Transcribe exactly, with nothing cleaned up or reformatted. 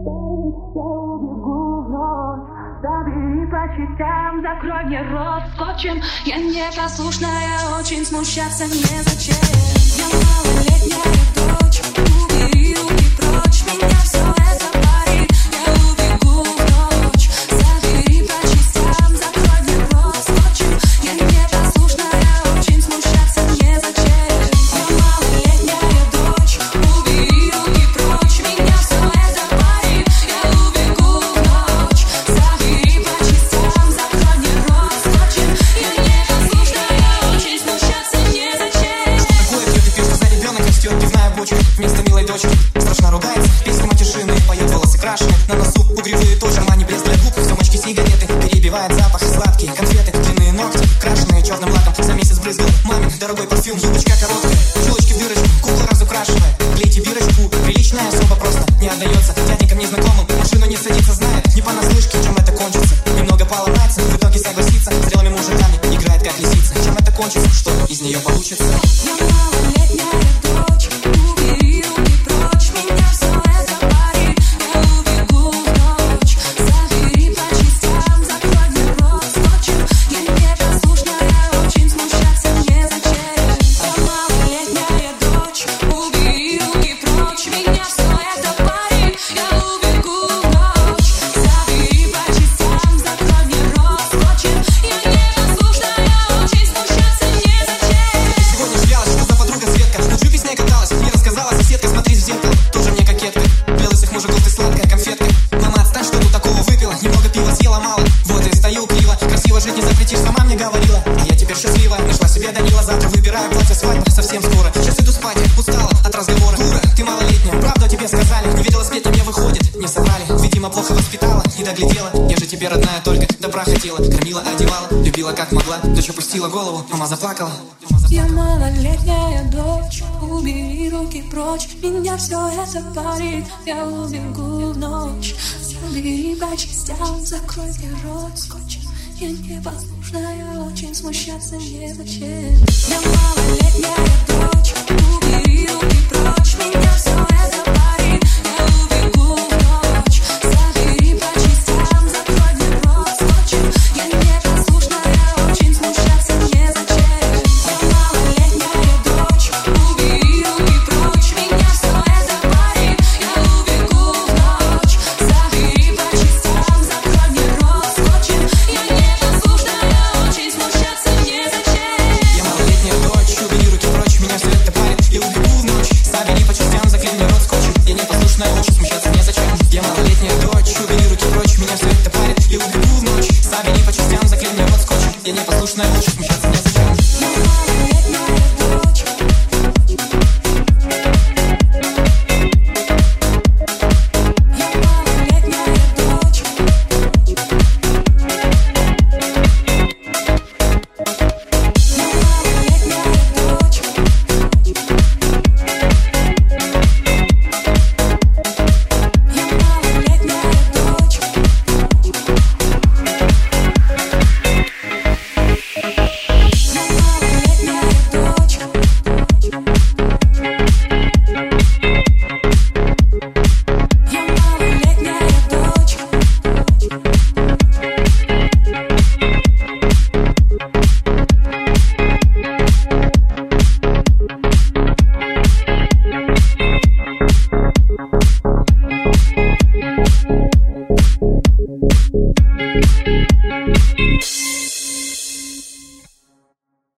Я убегу в ночь. Забери по частям, закрой мне рот скотчем. Я непослушная, очень смущаться незачем. Я малолетняя дочь, убери руки прочь. Меня все это парит, я убегу в ночь. Забери по частям, закрой мне рот скотчем. Я непослушная, очень смущаться незачем. Я малолетняя дочь, убери руки прочь. Меня все это парит, я убегу в ночь. Забери по частям, закрой мне рот скотчем. Я непослушная, очень смущаться незачем. Такое пьет и пьет, за ребенок растет пивная бочка. Вместо милой дочки страшно ругается, песни матершинные поет, волосы крашеные. На носу угревые тоже, кармане блеск для губ. Сумочки сигареты, перебивает запах. Сладкие конфеты, длинные ногти, крашеные черным лаком. За месяц брызгал мамин дорогой парфюм. Юбочка короткая, чулочки в дырочку, кукла разукрашивает. Клейте бирочку, приличная особо просто не отдается дяденькам незнакомым. Машину не садится, знает, не понаслышке, чем это кончится. Немного поломается, в итоге согласится. Зрелыми мужиками играет как лисица. Чем это кончится, что из нее получится? Я малолетняя дочь, убери руки прочь. Меня все это парит, я убегу в ночь. Забери по частям, закрой мне рот скотчем. Я непослушная, очень смущаться незачем. Я малолетняя дочь, убери руки прочь. Меня все это парит, я убегу в ночь. Забери по частям, закрой мне рот скотчем. Я непослушная, очень смущаться незачем. Сегодня шлялась, что за подруга Светка. На джипе с ней каталась, мне рассказала соседка. Смотри в зеркало, тоже мне кокетка. Белый с их мужиков, ты сладкая конфетка. Мама, отстань, что тут такого выпила. Немного пива съела мало, вот и стою криво. Красиво жить не запретишь, сама мне говорила. А я теперь счастлива, нашла себе Данила. Завтра выбираю платье, свадьба совсем скоро. Сейчас иду спать, устала от разговора. Дура, ты малолетняя, правда тебе сказали. Не видела сплетни, мне выходит, не соврали. Видимо, плохо воспитала, не доглядела. Я же тебе родная только, добра хотела. Кормила, одевала, любила как могла. Дочь опустила голову, мама заплакала. Я малолетняя дочь, убери руки прочь. Меня все это парит, я убегу в ночь. Забери по частям, закрой мне рот скотчем. Я непослушная, очень смущаться незачем. Я малолетняя дочь.